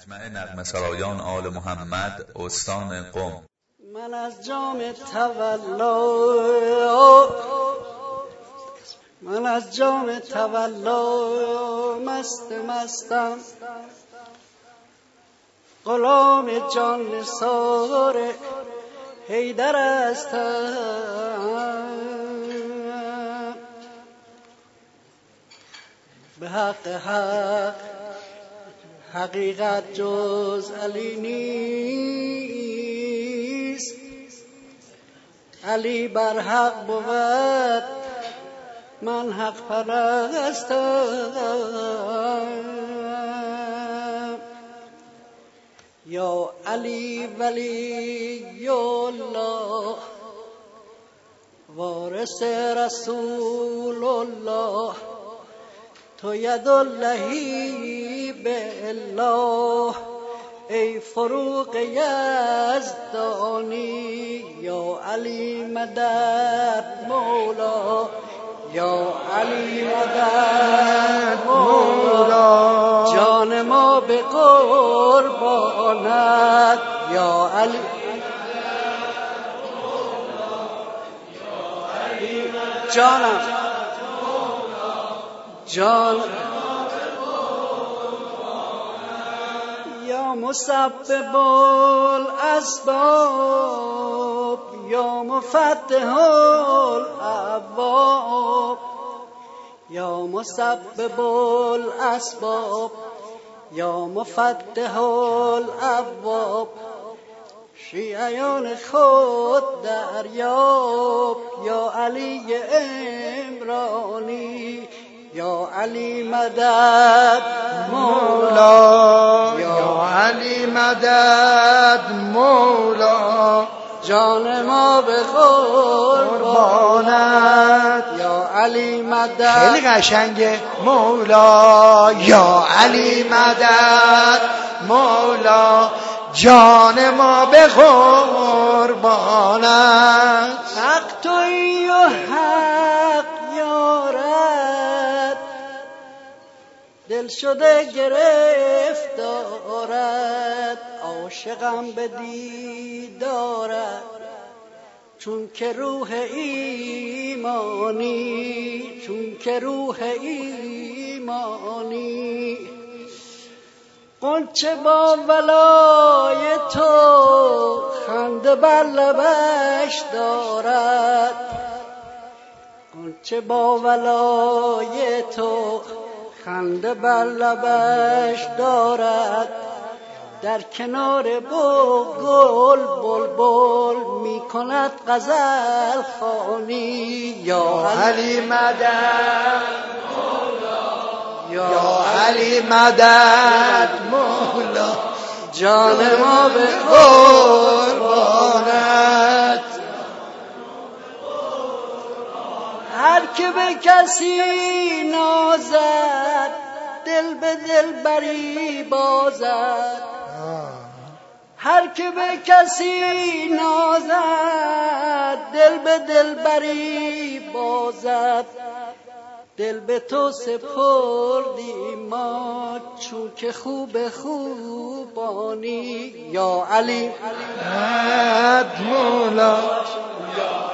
مجمع نغمه سرایان آل محمد استان قم. من از جام تولا مستم، غلام جان نثار حیدر هستم. به حق حقیقت جز علی نیست، علی بر حق بود، من حق پرستم. یا علی ولی الله، وارث رسول الله، تو ید اللهی به الله، ای فروغ یزدانی. یا علی مدد مولا، یا علی مدد مولا، جان ما به قربانت. یا علی جانم جان، یا مسبب الاسباب، یا مفتح الابواب، یا مسبب الاسباب، یا مفتح الابواب. شیعیان خود دریاب، یا علی عمرانی، یا علی مدد مولا، یا علی مدد مولا، جان ما به قربانت. یا علی مدد، خیلی قشنگه. مولا، یا علی مدد مولا، جان ما به قربانت. حق تویی و حق یارد، دل شده گرفتارد، عاشقم به دیدارد، چون که روح ایمانی، چون که روح ایمانی. غنچه با ولای تو خنده بر لبش دارد، غنچه با ولای تو خنده بر لبش دارد. در کنار گل بلبل می کند غزل خوانی. یا علی مدد مولا، یا علی مدد مولا، جان ما به قربانت. هر که به کسی نازد، دل به دل بری بازد. هر که به کسی نازد، دل به دل بری بازد. دل به تو سپردیم ما، چون که خوب خوبانی. یا علی مدد مولا،